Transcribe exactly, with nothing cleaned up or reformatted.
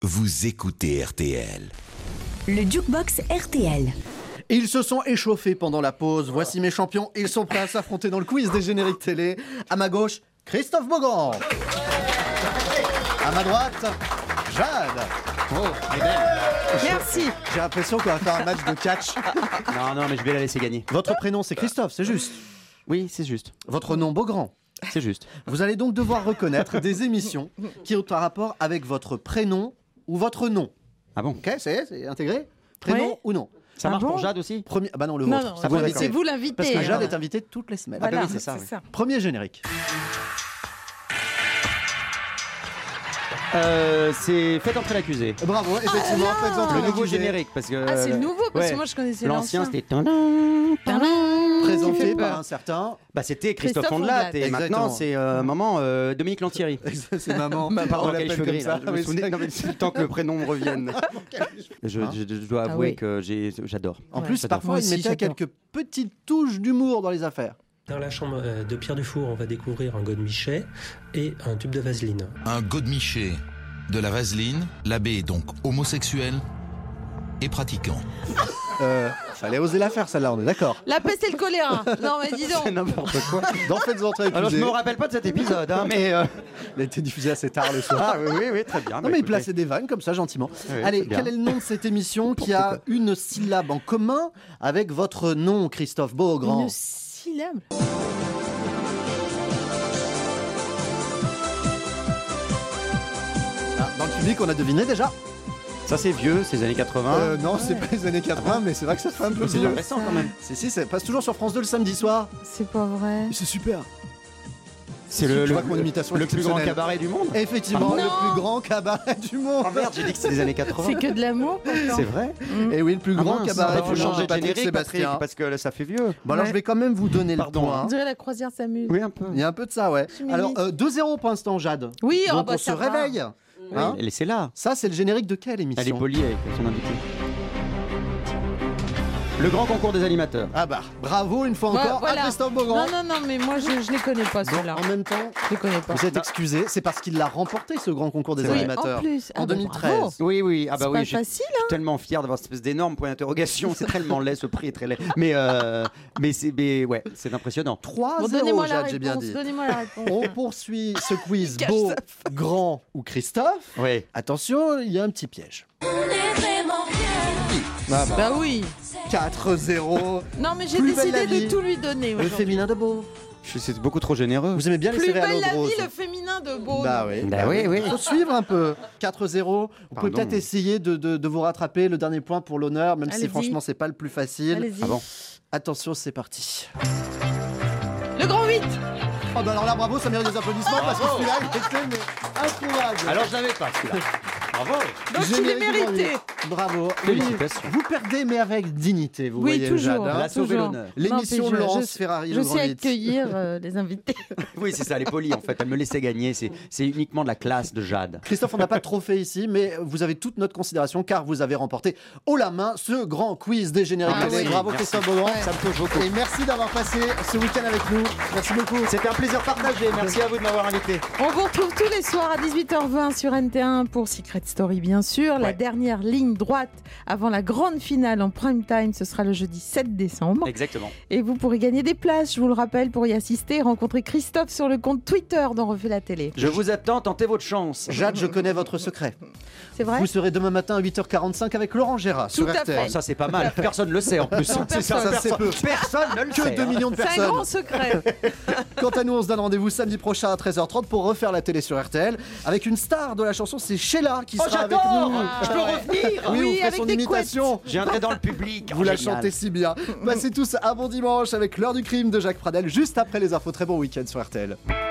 Vous écoutez R T L. Le Jukebox R T L. Ils se sont échauffés pendant la pause. Voici mes champions. Ils sont prêts à s'affronter dans le quiz des génériques télé. À ma gauche, Christophe Beaugrand. À ma droite, Jade. Oh, elle est belle. Merci. J'ai l'impression qu'on va faire un match de catch. Non, non, mais je vais la laisser gagner. Votre prénom, c'est Christophe, c'est juste. Oui, c'est juste. Votre nom, Beaugrand. C'est juste. Vous allez donc devoir reconnaître des émissions qui ont un rapport avec votre prénom ou votre nom. Ah bon? Ok, c'est, c'est intégré? Prénom Oui. ou nom? Ça Ah marche bon pour Jade aussi? Premier... Ah bah non, le Non, vôtre. non, Ça vous- vous d'accord. c'est vous l'invité. Parce que Jade hein. est invitée toutes les semaines. Voilà, oui, c'est ça, oui. Premier générique. Euh, c'est Faites entrer l'accusé. Bravo, effectivement, Ah, faites entrer Le nouveau l'accusé. générique. Parce que, Ah, c'est le nouveau, parce ouais. que moi je connaissais L'ancien, l'ancien. c'était. Tadam, tadam. Présenté Qui fait par peur. un certain. Bah, c'était Christophe Christophe Ondelat. Ondelat. Et Exactement. maintenant, c'est euh, maman euh, Dominique Lanthierry. C'est maman. Pardon, On quel l'appelle cheveux comme gris, ça. là. Je me Oui, souvenais- c'est- non, mais c'est le temps que le prénom me revienne. Je, Hein je- je dois Ah avouer oui. que j'ai, j'adore. En Ouais. plus, J'adore. parfois, Moi il aussi, mettait j'adore. quelques petites touches d'humour dans les affaires. Dans la chambre euh, de Pierre Dufour, on va découvrir un godemichet et un tube de vaseline. Un godemichet, de la vaseline. L'abbé est donc homosexuel et pratiquant. Euh, fallait oser la faire, celle-là, on est d'accord. La peste et le choléra. Non mais dis donc. C'est n'importe quoi. Dans Faites entrer Alors, je l'accusé. me rappelle pas de cet épisode, hein, mais. euh, Il a été diffusé assez tard le soir. Ah, oui, oui, oui, très bien. Non Bah, mais il écoutez. plaçait des vannes comme ça gentiment. Oui, Allez, c'est bien. quel est le nom de cette émission qui a une syllabe en commun avec votre nom, Christophe Beaugrand? Une syllabe. Ah, dans le public, on a deviné déjà. Ça, c'est vieux, c'est les années quatre-vingts. Euh, non, c'est pas les années quatre-vingts, mais c'est vrai que ça fait un peu c'est vieux. récent quand même. Si, si, ça passe toujours sur France deux le samedi soir. C'est pas vrai. C'est super. C'est le, Je le, vois que mon imitation est le plus grand exceptionnelle. cabaret du monde. Effectivement, Ah, le non. plus grand cabaret du monde. Oh merde, j'ai dit que c'était les années quatre-vingts. C'est que de l'amour. pourtant. C'est vrai. Et oui, le plus Ah grand mince, cabaret bah, du faut monde changer de de Patrick générique, Patrick, Sébastien. parce que là, ça fait vieux. Bon alors Ouais. je vais quand même vous donner Pardon, le point. On dirait la croisière s'amuse. Oui, un peu. Il y a un peu de ça, ouais. Je m'imite. Alors euh, deux zéro pour l'instant, Jade. Oui, oh, Donc bah, on ça se va. réveille. Hein Laissez-la. Ça, c'est le générique de quelle émission? Elle est polie avec son invité. Le grand concours des animateurs. Ah bah, bravo une fois Ouais, encore voilà. à Christophe Beaugrand. Non, non, non, mais moi je, je les connais pas Bon, ceux-là. en même temps, Je les connais pas. vous êtes excusé, c'est parce qu'il l'a remporté ce grand concours des C'est vrai. animateurs. En plus. En Ah bah, deux mille treize. bravo. Oui, oui. Ah bah C'est oui, pas je suis facile. je suis tellement fier d'avoir cette espèce d'énorme point d'interrogation. C'est tellement laid, ce prix est très laid. Mais, euh, mais, c'est, mais ouais, c'est impressionnant. trois Bon, zéro, donnez-moi la Jade, j'ai bien réponse. dit. Donnez-moi la réponse. On poursuit ce quiz Cache beau, ça. grand ou Christophe. Oui. Attention, il y a un petit piège. Ah bah, Bah oui. quatre zéro. Non, mais j'ai Plus belle la décidé vie. de tout lui donner. Le aujourd'hui. féminin de Beau. Je- C'est beaucoup trop généreux. Vous aimez bien les Plus céréales belle la roses. vie, le féminin de Beau. Bah oui. Bah oui, oui. Faut suivre un peu. quatre zéro. Vous pouvez Pardon. peut-être essayer de, de, de vous rattraper. Le dernier point pour l'honneur, même si Allez-y. franchement c'est pas le plus facile. Allez-y. Ah bon? Attention, c'est parti. Le grand huit. Oh bah alors là, bravo, ça mérite des applaudissements parce que celui-là, il était mais introuvable. Alors je l'avais pas celui-là. Bravo. Donc je l'ai Générique du mérité. grand huit. Bravo. Félicitations. Oui, vous perdez, mais avec dignité, vous Oui, voyez, toujours. Jade, hein. La sauver toujours. l'honneur. L'émission Non, de puis je- Laurence je- Ferrari, Je le sais grand huit. accueillir euh, les invités. Oui, c'est ça, elle est polie en fait. Elle me laissait gagner. C'est, c'est uniquement de la classe de Jade. Christophe, on n'a pas de trophée ici, mais vous avez toute notre considération car vous avez remporté haut la main ce grand quiz des génériques Ah télé. oui, Bravo merci. Christophe Beaugrand. Ça me touche beaucoup. Et merci d'avoir passé ce week-end avec nous. Merci beaucoup. C'était un plaisir partagé. Merci à vous de m'avoir invité. On vous retrouve tous les soirs à dix-huit heures vingt sur N T un pour Secret Story, bien sûr. La Ouais. dernière ligne droite avant la grande finale en prime time, ce sera le jeudi sept décembre. Exactement. Et vous pourrez gagner des places, je vous le rappelle, pour y assister et rencontrer Christophe sur le compte Twitter dont refait la télé. Je vous attends, tentez votre chance. Jade, je connais votre secret. C'est vrai? Vous serez demain matin à huit heures quarante-cinq avec Laurent Gérard sur Tout à R T L. fait. Oh, ça c'est pas mal. Personne ne le sait en plus. Non, C'est ça, personne. Ça, c'est personne, peu. personne ne le Que sait. deux hein. millions de C'est un personnes. grand secret. Quant à nous, on se donne rendez-vous samedi prochain à treize heures trente pour refaire la télé sur R T L avec une star de la chanson, c'est Sheila qui Oh, sera avec j'adore. nous. Je peux revenir. Oui, Oui, vous ferez avec son des imitation. Je viendrai dans le public. Vous la Génial. chantez si bien. Passez tous un bon dimanche avec l'heure du crime de Jacques Pradel juste après les infos. Très bon week-end sur R T L.